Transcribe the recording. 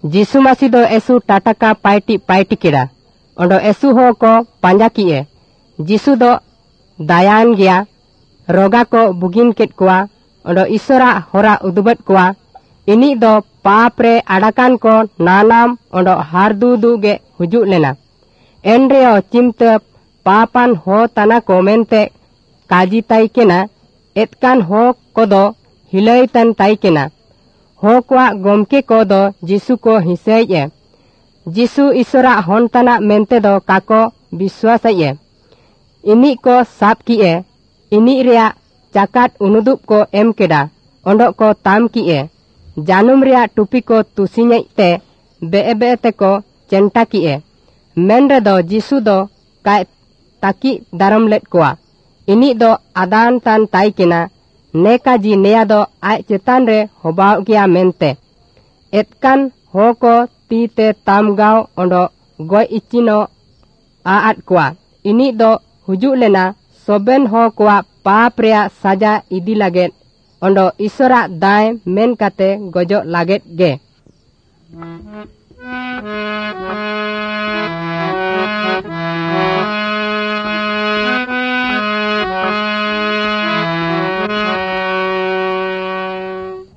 जिसु मासी दो एसु टाटाका पाइटी केड़ा ओंडो एसु हो को पांजा किए जिसु दो दायान गया रोगा को बुगिन केट कोआ ओंडो ईश्वरा होरा उदुबत कोआ इनी दो पाप रे अड़ाकान को नानाम ओंडो हारदू गे हुजु लेना एनरेओ चिमत पापान हो तना को मेनते काजी ताई केना एतकान हो कोदो हिलई तन ताई केना हो कोआ गोमके कोदो जिसु को हिसेये जिसु ईश्वरा होनतना मेनते दो काको विश्वासये इनी को साब किए इनी रिया चाकाट उनुदुप को एम केडा ओंडो को ताम किए जानुम रिया टुपी को तुसिnye ते बे ते को चेंटा किए मेन रे दो जिसु दो काय ताकी दारम लेट कोआ इनी दो आदान तान ताई केना नेका जी नेया दो आय चेतान रे होबाव गया मेनते एतकान हो को ती ते तामगाव ओंडो गोय इचिनो आआट कोआ इनी दो हुजु लेना सोबेन हो कोआ पाप रिया साजा इदी लागेत ओंडो ईश्वरा दाय मेन काते गजो लागेत गे।